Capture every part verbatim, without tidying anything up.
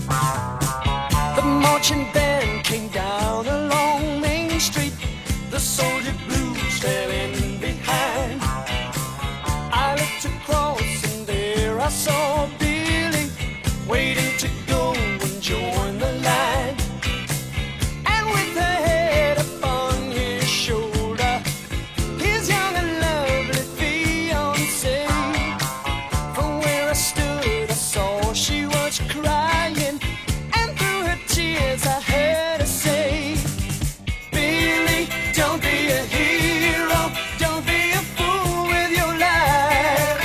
The marching band came down along Main Street. The soldier blues fell in behind. I looked across and there I saw Billy waiting to go and join the line. And with her head upon his shoulder, his young and lovely fiancée. From where I stood I saw she was crying, and through her tears I heard her say, Billy, don't be a hero, don't be a fool with your life.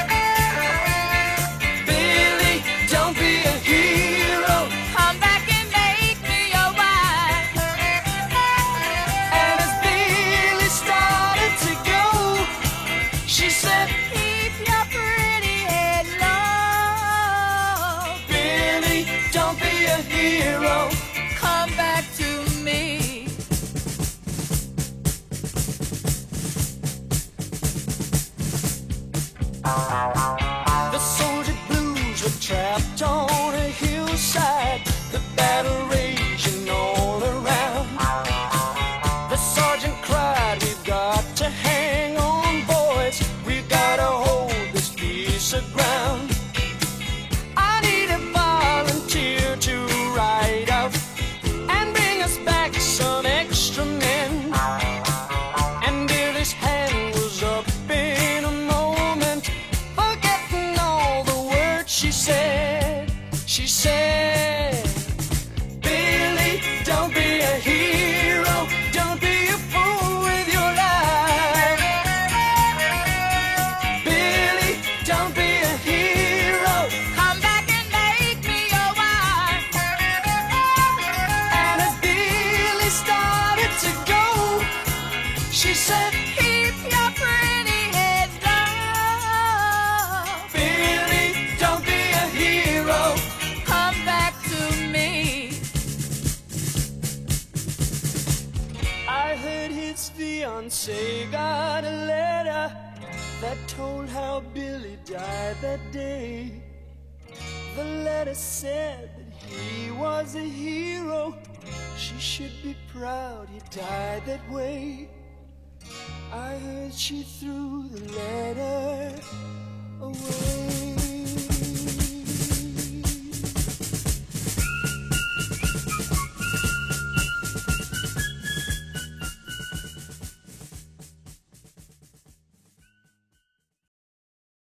Billy, don't be a hero, Come back and make me your wife. and as Billy started to go, she said, Keep your pretty head low. Billy, don't be a hero. Come back to me. The soldier blues were trapped on a hillside, the battle raging all around. The sergeant cried, we've got to hang on, boys, we've got to hold this piece of ground. I need a volunteer to ride out and bring us back some extra men. And Billy's hand was up in a moment, forgetting all the words she said. She said, Billy, don't be a hero, don't be a fool with your life. Billy, don't be a hero. Come back and make me your wife. And as Billy started to go, she said, Keep your pretty head down. Billy, don't be a hero. Come back to me. I heard his fiancée got a letter that told how Billy died that day. The letter said that he was a hero. She should be proud he died that way. I heard she threw the letter away.